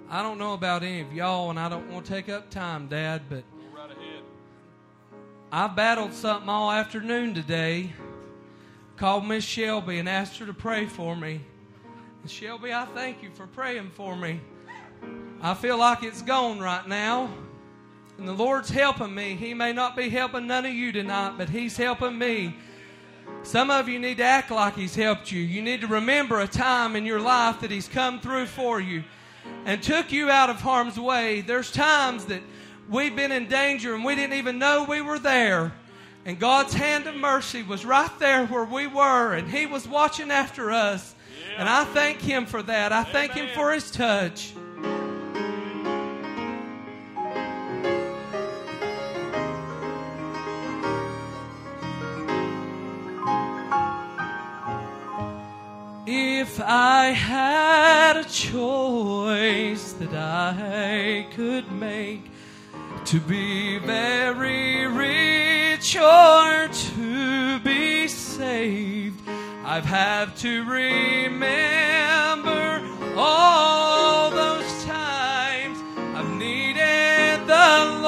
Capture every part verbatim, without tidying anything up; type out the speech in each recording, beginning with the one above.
I don't know about any of y'all, and I don't want to take up time, Dad, but Go right ahead. I battled something all afternoon today. Called Miss Shelby and asked her to pray for me. And Shelby, I thank you for praying for me. I feel like it's gone right now. And the Lord's helping me. He may not be helping none of you tonight, but He's helping me. Some of you need to act like He's helped you. You need to remember a time in your life that He's come through for you and took you out of harm's way. There's times that we've been in danger and we didn't even know we were there. And God's hand of mercy was right there where we were, and He was watching after us. Yeah. And I thank Him for that. I thank Him Amen. for His touch. If I had a choice that I could make, to be very rich or to be saved, I've had to remember all those times I've needed the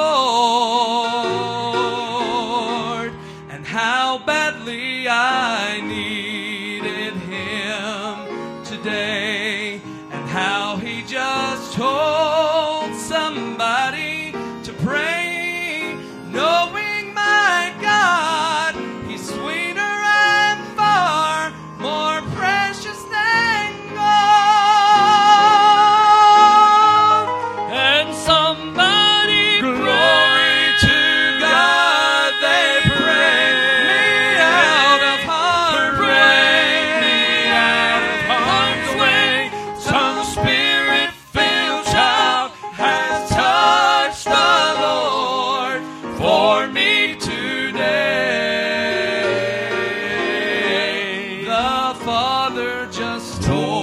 Lord, and how badly I needed Him today, and how He just told somebody to pray, knowing my God, He's sweeter and far more precious than gold. And somebody glory to God, they pray me out of harm's way. Some spirit-filled child has touched the Lord for me today. The Father just told